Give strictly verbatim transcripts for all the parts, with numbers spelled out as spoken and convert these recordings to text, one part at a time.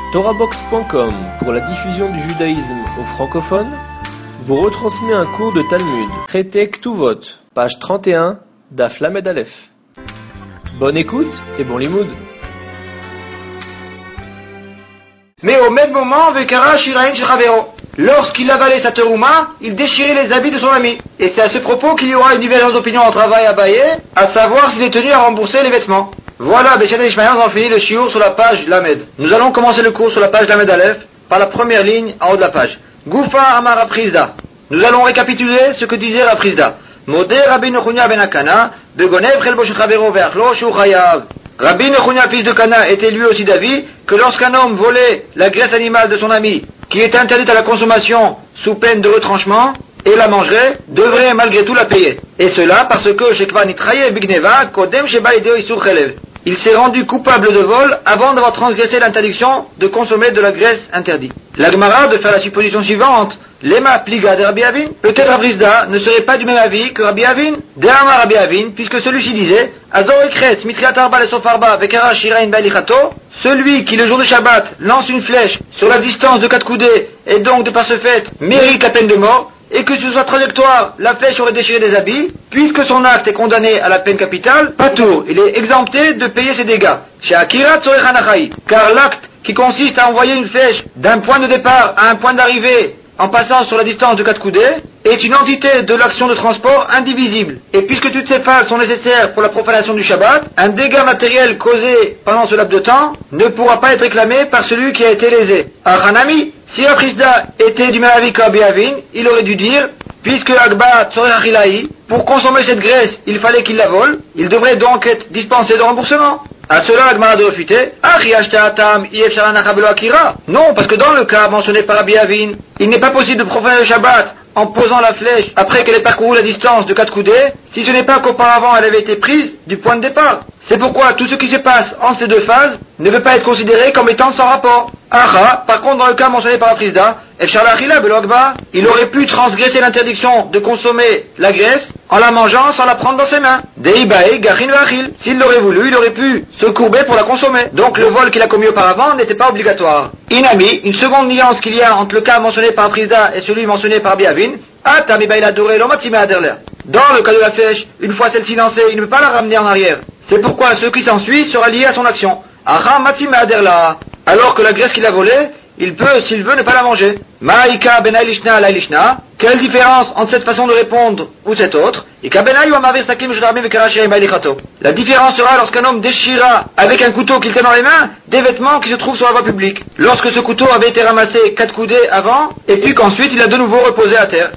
Torahbox point com, pour la diffusion du judaïsme aux francophones, vous retransmet un cours de Talmud, traité Ktuvot, page trente et un, Daf Lamed Aleph. Bonne écoute et bon limoud. Mais au même moment, Vekara Shirain Shechavero. Lorsqu'il avalait sa terouma, il déchirait les habits de son ami. Et c'est à ce propos qu'il y aura une divergence d'opinion en travail à Abaye, à savoir s'il est tenu à rembourser les vêtements. Voilà, Béchat et Ishmael, nous avons fini le shiur sur la page Lamed. Nous allons commencer le cours sur la page Lamed Aleph, par la première ligne en haut de la page. Goufa Amar Raprizda. Nous allons récapituler ce que disait Raprizda. Modé Rabbi Nechunya ben Akana, Begonev Chelbo Shechavero Ve'achlo Shu Chayav. Rabbi Nechunya, fils de Kana, était lui aussi d'avis que lorsqu'un homme volait la graisse animale de son ami, qui est interdite à la consommation sous peine de retranchement, et la mangerait, devrait malgré tout la payer. Et cela parce que Shekva Nitraye Bigneva, Kodem Sheba Ideo Isur Chelev. Il s'est rendu coupable de vol avant d'avoir transgressé l'interdiction de consommer de la graisse interdite. La Gemara de faire la supposition suivante. Lema pliga de Rabbi Avin. Peut-être Abrizda ne serait pas du même avis que Rabbi Avin. De'ama Rabbi Avin, puisque celui-ci disait Azor ekret mitriat arba le sofarba vekara shirain bailichato. Celui qui le jour de Shabbat lance une flèche sur la distance de quatre coudées et donc de par ce fait mérite la peine de mort, et que sur sa trajectoire, la flèche aurait déchiré des habits, puisque son acte est condamné à la peine capitale, patour, il est exempté de payer ses dégâts. Chez Akira Tzorechanachai, car l'acte qui consiste à envoyer une flèche d'un point de départ à un point d'arrivée en passant sur la distance de quatre coudées, est une entité de l'action de transport indivisible. Et puisque toutes ces phases sont nécessaires pour la profanation du Shabbat, un dégât matériel causé pendant ce laps de temps ne pourra pas être réclamé par celui qui a été lésé. Hanami, si Raprizda était du même avis qu'Rabbi Avin, il aurait dû dire, puisque Agba Tzorechachilaï, pour consommer cette graisse, il fallait qu'il la vole, il devrait donc être dispensé de remboursement. À cela, Agmara de refuter, non, parce que dans le cas mentionné par Rabbi Avin, il n'est pas possible de profaner le Shabbat en posant la flèche après qu'elle ait parcouru la distance de quatre coudées, si ce n'est pas qu'auparavant elle avait été prise du point de départ. C'est pourquoi tout ce qui se passe en ces deux phases ne peut pas être considéré comme étant sans rapport. Aha, par contre, dans le cas mentionné par Raprizda, il aurait pu transgresser l'interdiction de consommer la graisse en la mangeant sans la prendre dans ses mains. S'il l'aurait voulu, il aurait pu se courber pour la consommer. Donc le vol qu'il a commis auparavant n'était pas obligatoire. Inami, une seconde nuance qu'il y a entre le cas mentionné par Raprizda et celui mentionné par Rabbi Avin, dans le cas de la flèche, une fois celle-ci lancée, il ne peut pas la ramener en arrière. C'est pourquoi ce qui s'ensuit sera lié à son action. Alors que la graisse qu'il a volée, il peut, s'il veut, ne pas la manger. Ma'ika benay lishna la lishna. Quelle différence entre cette façon de répondre ou cette autre? La différence sera lorsqu'un homme déchira avec un couteau qu'il tient dans les mains des vêtements qui se trouvent sur la voie publique. Lorsque ce couteau avait été ramassé quatre coudées avant, et puis qu'ensuite il a de nouveau reposé à terre.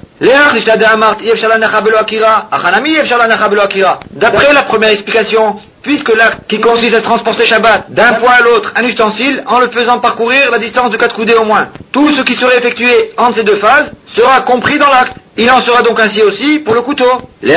D'après la première explication, puisque l'acte qui consiste à transporter Shabbat d'un point à l'autre un ustensile en le faisant parcourir la distance de quatre coudées au moins, tout ce qui serait effectué entre ces deux phases sera compris dans l'acte. Il en sera donc ainsi aussi pour le couteau.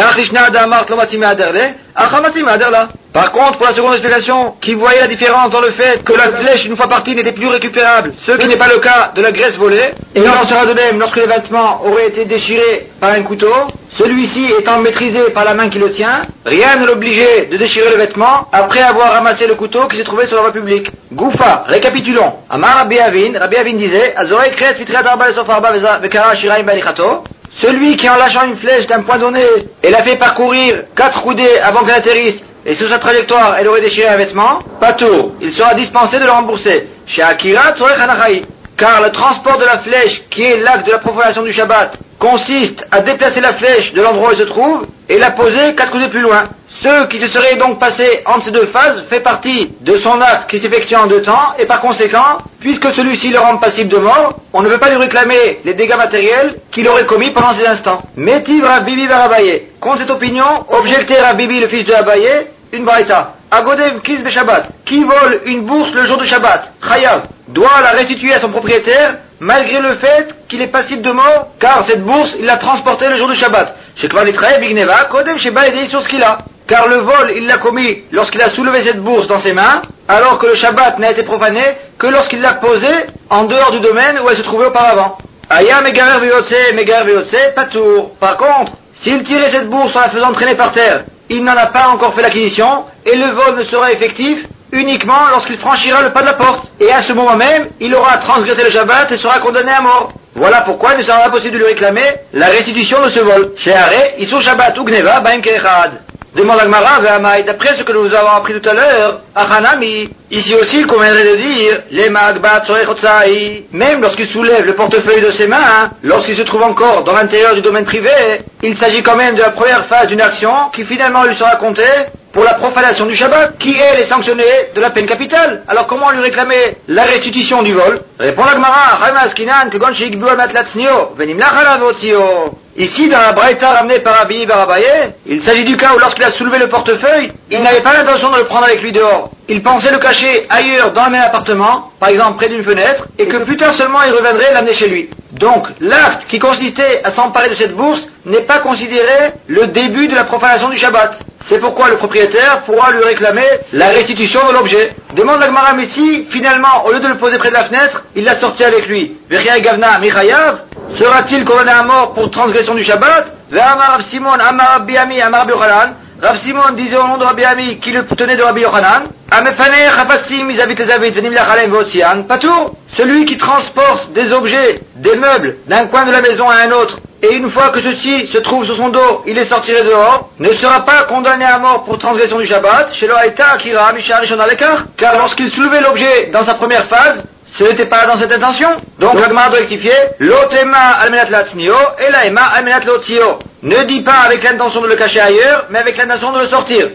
Par contre, pour la seconde explication, qui voyait la différence dans le fait que la flèche, une fois partie, n'était plus récupérable, ce qui n'est pas le cas de la graisse volée, et il en sera de même lorsque les vêtements auraient été déchirés par un couteau, celui-ci étant maîtrisé par la main qui le tient, rien ne l'obligeait de déchirer le vêtement après avoir ramassé le couteau qui se trouvait sur la voie publique. Goufa, récapitulons. Amar Rabbi Avin, Rabbi Avin disait, Azorei kret vitriat arba lesofarba vekara shiraim balichato. Celui qui, en lâchant une flèche d'un point donné et la fait parcourir quatre coudées avant qu'elle atterrisse, et sur sa trajectoire elle aurait déchiré un vêtement, patour, il sera dispensé de le rembourser. Chez Akira Tzorechanachai, car le transport de la flèche, qui est l'acte de la profanation du Shabbat, consiste à déplacer la flèche de l'endroit où elle se trouve et la poser quatre coudées plus loin. Ce qui se serait donc passé entre ces deux phases fait partie de son acte qui s'effectue en deux temps, et par conséquent, puisque celui-ci le rend passible de mort, on ne peut pas lui réclamer les dégâts matériels qu'il aurait commis pendant ces instants. Métiv Rabbibi Barabaye. Contre cette opinion, objectait Rabbibi le fils de Abaye, une braïta. Agodev kis be Shabbat. Qui vole une bourse le jour de Shabbat, Chayav, doit la restituer à son propriétaire, malgré le fait qu'il est passible de mort, car cette bourse, il l'a transportée le jour de Shabbat. Shekva Nitraye Bigneva, Kodem Sheba Edei sur ce qu'il a. Car le vol, il l'a commis lorsqu'il a soulevé cette bourse dans ses mains, alors que le Shabbat n'a été profané que lorsqu'il l'a posée en dehors du domaine où elle se trouvait auparavant. Aya megarer veyotse, megarer veyotse, patour. Par contre, s'il tirait cette bourse en la faisant traîner par terre, il n'en a pas encore fait l'acquisition, et le vol ne sera effectif uniquement lorsqu'il franchira le pas de la porte. Et à ce moment même, il aura transgressé le Shabbat et sera condamné à mort. Voilà pourquoi il ne sera pas possible de lui réclamer la restitution de ce vol. Chez Haré, Isur Shabbat ou Gneva, Baim Kechad. Demande Agmara, Ve'amai, d'après ce que nous avons appris tout à l'heure, Achanami, ici aussi il conviendrait de dire, les Magbat Sorechotzai, même lorsqu'il soulève le portefeuille de ses mains, lorsqu'il se trouve encore dans l'intérieur du domaine privé, il s'agit quand même de la première phase d'une action qui finalement lui sera comptée pour la profanation du Shabbat, qui elle est sanctionnée de la peine capitale. Alors comment lui réclamer la restitution du vol? Répond l'Agmara, Chaymaskinan, que Gonchik Buamat Latsnio, Venim Lachalavotzio. Ici, dans la braïta ramenée par Abi Barabaye, il s'agit du cas où lorsqu'il a soulevé le portefeuille, il n'avait pas l'intention de le prendre avec lui dehors. Il pensait le cacher ailleurs dans le même appartement, par exemple près d'une fenêtre, et que plus tard seulement il reviendrait l'amener chez lui. Donc, l'acte qui consistait à s'emparer de cette bourse n'est pas considéré le début de la profanation du Shabbat. C'est pourquoi le propriétaire pourra lui réclamer la restitution de l'objet. Demande l'Agmara, mais si, finalement, au lieu de le poser près de la fenêtre, il l'a sorti avec lui. Vechia Gavna Michayav, sera-t-il condamné à mort pour transgression du Shabbat? Ve'amar Rav Simon, Amar Rabbi Ami, Amar Rabbi Yochanan. Rav Simon disait au nom de Rabbi Ami, qui le tenait de Rabbi Yochanan, Amefaner Chapassim, Izavit Ezavit, Venim Lachalem Votian, Patour, celui qui transporte des objets, des meubles, d'un coin de la maison à un autre, et une fois que ceci se trouve sur son dos, il est sorti dehors, ne sera pas condamné à mort pour transgression du Shabbat, chez l'Oaïta Akira, Misha Rishon Alekar, car lorsqu'il soulevait l'objet dans sa première phase, ce n'était pas dans cette intention. Donc l'Agmara doit rectifier, l'otema almenat latsnio et l'aema almenat lotzio. Ne dis pas avec l'intention de le cacher ailleurs, mais avec l'intention de le sortir.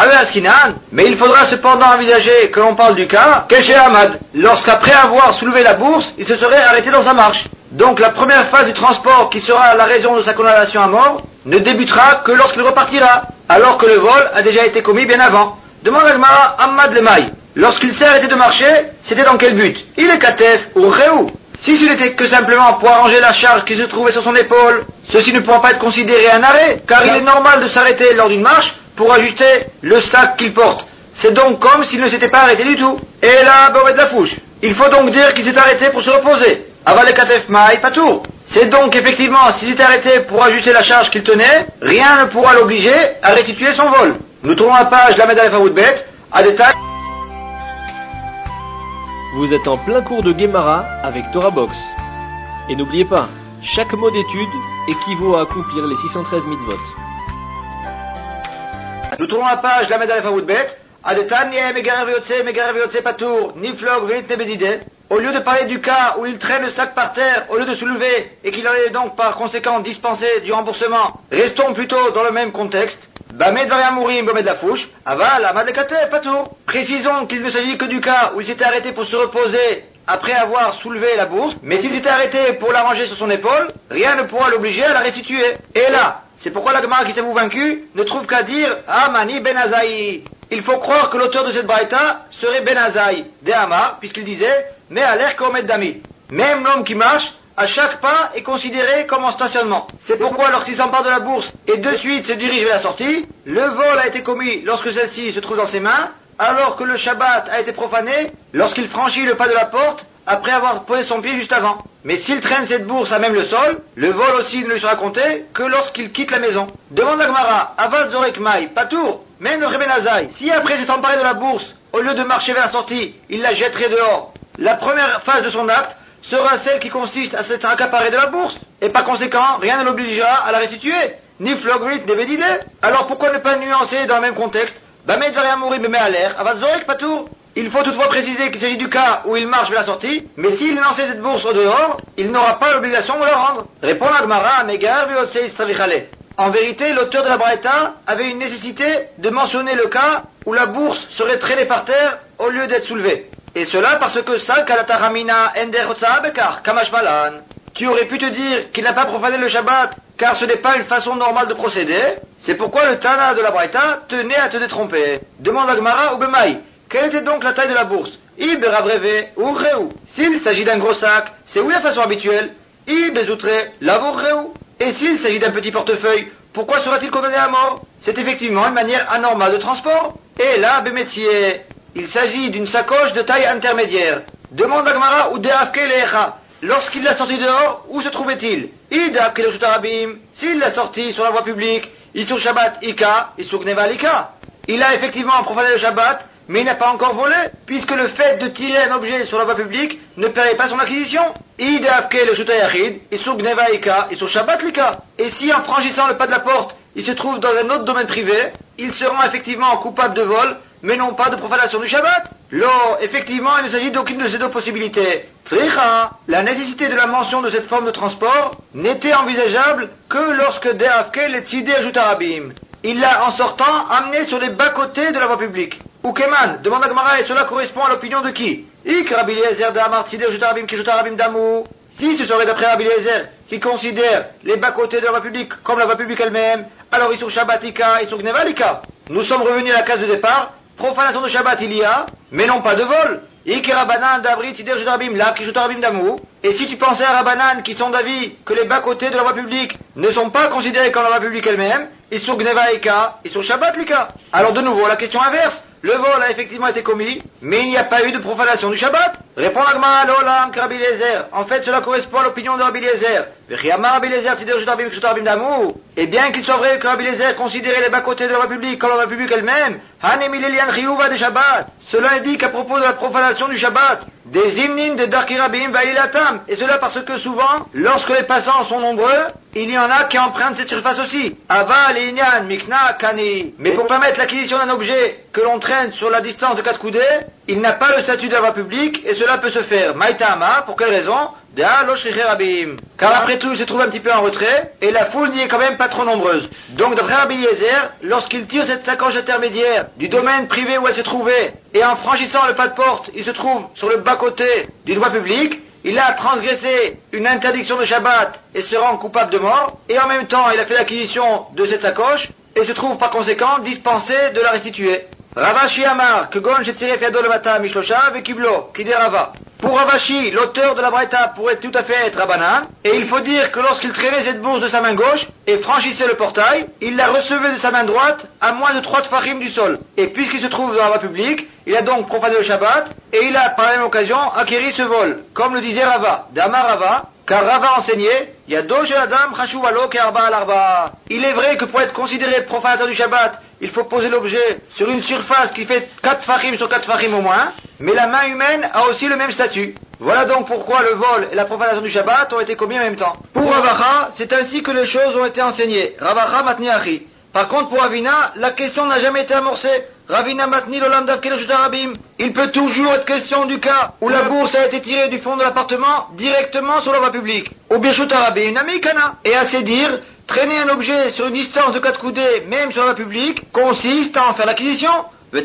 Mais il faudra cependant envisager que l'on parle du cas Keshe Ahmad, lorsqu'après avoir soulevé la bourse, il se serait arrêté dans sa marche. Donc la première phase du transport, qui sera la raison de sa condamnation à mort, ne débutera que lorsqu'il repartira, alors que le vol a déjà été commis bien avant. Demande Agmara Ahmad Lemay. Lorsqu'il s'est arrêté de marcher, c'était dans quel but? Il est Katef ou Réou. Si ce n'était que simplement pour arranger la charge qui se trouvait sur son épaule, ceci ne pourra pas être considéré un arrêt, car il est normal de s'arrêter lors d'une marche pour ajuster le sac qu'il porte. C'est donc comme s'il ne s'était pas arrêté du tout. Et là, Boret la fouche. Il faut donc dire qu'il s'est arrêté pour se reposer. Aval Katef Maï Patour. C'est donc effectivement, s'il s'était arrêté pour ajuster la charge qu'il tenait, rien ne pourra l'obliger à restituer son vol. Nous trouvons la page Lamed Aleph Amoudbet, à détail. Vous êtes en plein cours de Gemara avec Torah Box. Et n'oubliez pas, chaque mot d'étude équivaut à accomplir les six cent treize mitzvot. Nous trouvons la page Lamed Aleph Amoudbet, à détail, Megarev Yotze, Megarev Yotze Patour, Niflog, Venit Nebedide. Au lieu de parler du cas où il traîne le sac par terre, au lieu de soulever, et qu'il en est donc par conséquent dispensé du remboursement, restons plutôt dans le même contexte. Bamed Variamourim, Bomed la fouche, Aval, Amadekate, Patour. Précisons qu'il ne s'agit que du cas où il s'était arrêté pour se reposer après avoir soulevé la bourse, mais s'il s'était arrêté pour la ranger sur son épaule, rien ne pourra l'obliger à la restituer. Et là, c'est pourquoi la Gemara qui s'avoue vaincu ne trouve qu'à dire Amani Ben Azaï. Il faut croire que l'auteur de cette braïta serait Ben Azaï, de Hamar, puisqu'il disait mais à l'air qu'Omed Dami. Même l'homme qui marche, à chaque pas est considéré comme en stationnement. C'est pourquoi lorsqu'il s'empare de la bourse et de suite se dirige vers la sortie, le vol a été commis lorsque celle-ci se trouve dans ses mains, alors que le Shabbat a été profané lorsqu'il franchit le pas de la porte après avoir posé son pied juste avant. Mais s'il traîne cette bourse à même le sol, le vol aussi ne lui sera compté que lorsqu'il quitte la maison. Demande à Gmara, Aval Zorek Maï, Patour, mais ne Rebenazaï. Si après s'est emparé de la bourse, au lieu de marcher vers la sortie, il la jetterait dehors, la première phase de son acte sera celle qui consiste à s'être accaparé de la bourse, et par conséquent, rien ne l'obligera à la restituer, ni flogrit, ni bédidé. Alors pourquoi ne pas nuancer dans le même contexte? Bamed Variamouri me met à l'air, Aval Zorek Patour. Il faut toutefois préciser qu'il s'agit du cas où il marche vers la sortie, mais s'il lançait cette bourse au dehors, il n'aura pas l'obligation de la rendre. Répond la Gemara, Megar Viotsei Stravichale. En vérité, l'auteur de la Braïta avait une nécessité de mentionner le cas où la bourse serait traînée par terre au lieu d'être soulevée. Et cela parce que ça, Kalataramina Ender Bekar, Kamashmalan. Tu aurais pu te dire qu'il n'a pas profané le Shabbat, car ce n'est pas une façon normale de procéder. C'est pourquoi le Tana de la Braïta tenait à te détromper. Demande à Gemara ou Bemaï. Quelle était donc la taille de la bourse? Ibera brevé ou réou. S'il s'agit d'un gros sac, c'est oui la façon habituelle. Ibezoutre, lavour réou. Et s'il s'agit d'un petit portefeuille, pourquoi sera-t-il condamné à mort? C'est effectivement une manière anormale de transport. Et là, bémétier, il s'agit d'une sacoche de taille intermédiaire. Demande à Gmara ou Deafke Lecha. Lorsqu'il l'a sorti dehors, où se trouvait-il? Idafke le Shutarabim. S'il l'a sorti sur la voie publique, il sur Shabbat Ika, il sur Gneva Ika. Il a effectivement profané le Shabbat, mais il n'a pas encore volé, puisque le fait de tirer un objet sur la voie publique ne permet pas son acquisition. Id afke le shutayachid, et sur gnevaika, et sur shabbat lika. Et si en franchissant le pas de la porte, il se trouve dans un autre domaine privé, il se rend effectivement coupable de vol, mais non pas de profanation du Shabbat. Là, effectivement, il ne s'agit d'aucune de ces deux possibilités. Tricha, la nécessité de la mention de cette forme de transport n'était envisageable que lorsque De'afke le tzidé ajoute Arabim. Il l'a, en sortant, amené sur les bas-côtés de la voie publique. Ou Keman, demande à Gemara, et cela correspond à l'opinion de qui? Ik Rabbi Eliezer d'Amar tzidé ajoute Arabim qui ajoute Arabim d'Amou. Si ce serait d'après Rabbi Eliezer, qui considère les bas-côtés de la voie publique comme la voie publique elle-même, alors ils sont Shabbatika, ils sont Gnevalika. Nous sommes revenus à la case de départ. Profanation de Shabbat il y a, mais non pas de vol. Et si tu pensais à Rabbanan qui sont d'avis que les bas-côtés de la voie publique ne sont pas considérés comme la voie publique elle-même, ils sont Gneva Eka, ils sont Shabbat Lika. Alors de nouveau, la question inverse. Le vol a effectivement été commis, mais il n'y a pas eu de profanation du Shabbat. Répond la Gemara, l'Olam, Rabbi Eliezer. En fait, cela correspond à l'opinion de Rabbi Eliezer. Et bien qu'il soit vrai que Rabbi Eliezer considérait les bas-côtés de la voie publique comme la voie publique elle-même, cela indique à propos de la profanation du Shabbat, des hymnes de Darki Rabim Va'ilatam, et cela parce que souvent, lorsque les passants sont nombreux, il y en a qui empruntent cette surface aussi. Ava, Inyan, Mikna, Kani. Mais pour permettre l'acquisition d'un objet que l'on traîne sur la distance de quatre coudées, il n'a pas le statut de la voie publique, et cela peut se faire. Maïtama, pour quelle raison? Car après tout, il se trouve un petit peu en retrait, et la foule n'y est quand même pas trop nombreuse. Donc, d'après Rabbi Eliezer, lorsqu'il tire cette sacoche intermédiaire du domaine privé où elle se trouvait, et en franchissant le pas de porte, il se trouve sur le bas-côté d'une voie publique, il a transgressé une interdiction de Shabbat et se rend coupable de mort, et en même temps, il a fait l'acquisition de cette sacoche, et se trouve par conséquent dispensé de la restituer. Ravashi Amar, que gon j'ai tiré fiado le matin, Mishlosha, Vekiblo, qui dit Rava. Pour Ravashi, l'auteur de la Braïta pourrait tout à fait être Rabbanan, et il faut dire que lorsqu'il traînait cette bourse de sa main gauche et franchissait le portail, il la recevait de sa main droite à moins de trois tfachim du sol. Et puisqu'il se trouve dans la voie publique, il a donc profané le Shabbat, et il a par la même occasion acquéri ce vol, comme le disait Rava, d'Amar Rava, car Rava enseignait, Yado shel Adam chashuvalo ke'arba al arba. Il est vrai que pour être considéré profanateur du Shabbat, il faut poser l'objet sur une surface qui fait quatre fachim sur quatre fachim au moins, mais la main humaine a aussi le même statut. Voilà donc pourquoi le vol et la profanation du Shabbat ont été commis en même temps. Pour Ravacha, c'est ainsi que les choses ont été enseignées. Ravacha matni achi. Par contre, pour Ravina, la question n'a jamais été amorcée. Ravina matni l'olam davkel rabim. Il peut toujours être question du cas où la bourse a été tirée du fond de l'appartement directement sur la voie publique. Ou birshut rabim namikana. Et à c'est dire, traîner un objet sur une distance de quatre coudées, même sur la voie publique, consiste à en faire l'acquisition. Et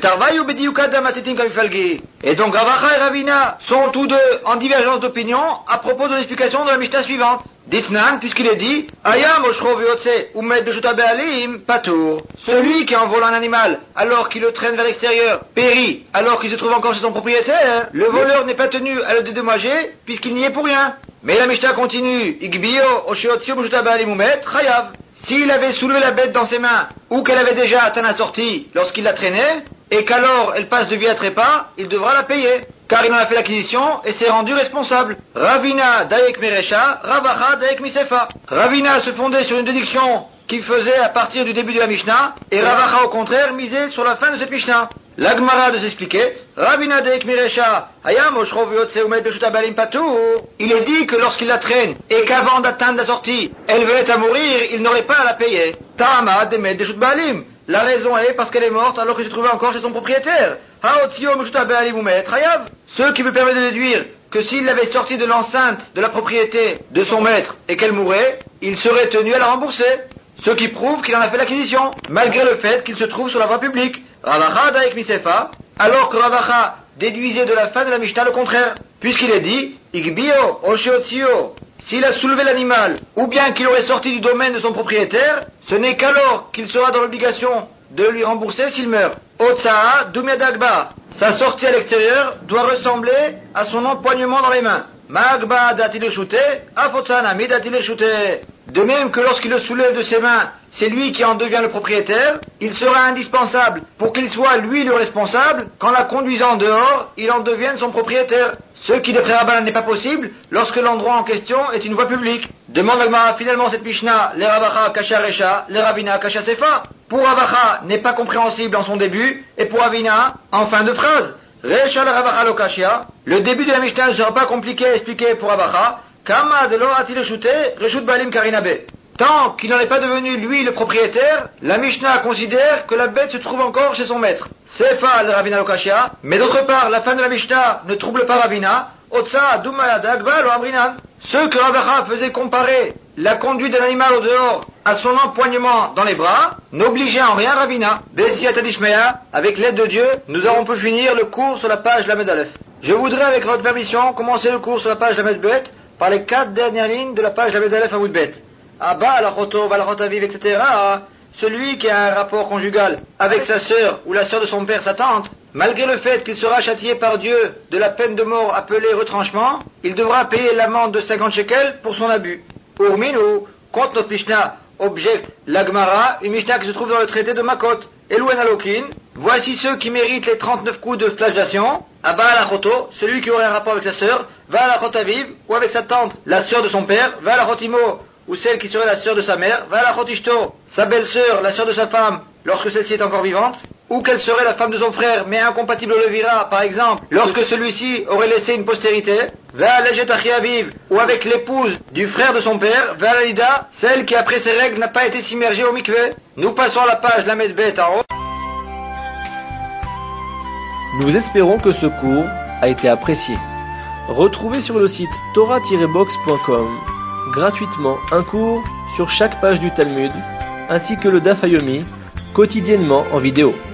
donc Ravacha et Ravina sont tous deux en divergence d'opinion à propos de l'explication de la Mishnah suivante. Ditnan, puisqu'il est dit, Ayam oshro veotse umed beshuta be'alim patour. Celui qui envole un animal alors qu'il le traîne vers l'extérieur périt alors qu'il se trouve encore chez son propriétaire. Le voleur n'est pas tenu à le dédommager puisqu'il n'y est pour rien. Mais la Mishnah continue, Igbio oshiotio beshuta be'alim umed chayav. S'il avait soulevé la bête dans ses mains, ou qu'elle avait déjà atteint la sortie lorsqu'il la traînait, et qu'alors elle passe de vie à trépas, il devra la payer, car il en a fait l'acquisition et s'est rendu responsable. Ravina daek meresha, Ravacha daek misefa. Ravina se fondait sur une déduction qu'il faisait à partir du début de la Mishnah, et Ravacha au contraire misait sur la fin de cette Mishnah. La Gemara de s'expliquer, Ravina deek miresha, hayam oshro veotse umed beshuta balim patou. Il est dit que lorsqu'il la traîne, et qu'avant d'atteindre la sortie, elle venait à mourir, il n'aurait pas à la payer. Tama demed beshut balim. La raison est parce qu'elle est morte alors qu'elle se trouvait encore chez son propriétaire. Haotio beshuta balim umed chayav. Ce qui me permet de déduire que s'il l'avait sortie de l'enceinte de la propriété de son maître et qu'elle mourait, il serait tenu à la rembourser. Ce qui prouve qu'il en a fait l'acquisition, malgré le fait qu'il se trouve sur la voie publique. Ravacha daek misefa, alors que Ravacha déduisait de la fin de la Mishnah le contraire, puisqu'il est dit, Igbio oshiotio, s'il a soulevé l'animal, ou bien qu'il aurait sorti du domaine de son propriétaire, ce n'est qu'alors qu'il sera dans l'obligation de lui rembourser s'il meurt. Otsaa dumyadagba, sa sortie à l'extérieur doit ressembler à son empoignement dans les mains. Magba datil shute, afotsana mi datil shute. De même que lorsqu'il le soulève de ses mains, c'est lui qui en devient le propriétaire, il sera indispensable pour qu'il soit lui le responsable, qu'en la conduisant dehors, il en devienne son propriétaire. Ce qui d'après Rabbanan n'est pas possible lorsque l'endroit en question est une voie publique. Demande la Gemara finalement cette Mishnah, les Ravacha kasha resha, les Ravina kasha sefa. pour Ravacha n'est pas compréhensible en son début, et pour Avina, en fin de phrase. Reshal Ravacha lo kashia. Le début de la Mishnah ne sera pas compliqué à expliquer pour Ravacha. Kama de lo atil shute, reshut balim karinabe. Tant qu'il n'en est pas devenu lui le propriétaire, la Mishnah considère que la bête se trouve encore chez son maître. Sefa de Ravina lo kashia. Mais d'autre part, la fin de la Mishnah ne trouble pas Ravina. Otsa dumayad agba lo amrinan. Ceux que Ravacha faisait comparer la conduite d'un animal au dehors à son empoignement dans les bras, n'obligeait en rien Ravina. Besiat Adishmeya, avec l'aide de Dieu, nous avons pu finir le cours sur la page Lamed Aleph. Je voudrais, avec votre permission, commencer le cours sur la page Lamed Bet par les quatre dernières lignes de la page Lamed Aleph à Bet. Abba, Alachoto, Valachotaviv, et cetera. Celui qui a un rapport conjugal avec sa sœur ou la sœur de son père, sa tante, malgré le fait qu'il sera châtié par Dieu de la peine de mort appelée retranchement, il devra payer l'amende de cinquante shekels pour son abus. Urminu, contre notre Mishnah, objecte l'Agmara, une Mishnah qui se trouve dans le traité de Makot, Elouen Alokin. Voici ceux qui méritent les trente-neuf coups de flagellation. Abba Alachoto, celui qui aurait un rapport avec sa sœur, va Alachotaviv, ou avec sa tante, la sœur de son père, va Alachotimo, ou celle qui serait la sœur de sa mère, va Alachotishto, sa belle-sœur, la sœur de sa femme, lorsque celle-ci est encore vivante, ou qu'elle serait la femme de son frère, mais incompatible au levira, par exemple, lorsque celui-ci aurait laissé une postérité, va Lejet Achiaviv, ou avec l'épouse du frère de son père, va Lida, celle qui après ses règles n'a pas été s'immergée au mikvé. Nous passons à la page Lamed Bet en haut. Nous espérons que ce cours a été apprécié. Retrouvez sur le site torah tiret box point com gratuitement un cours sur chaque page du Talmud, ainsi que le Daf Yomi, quotidiennement en vidéo.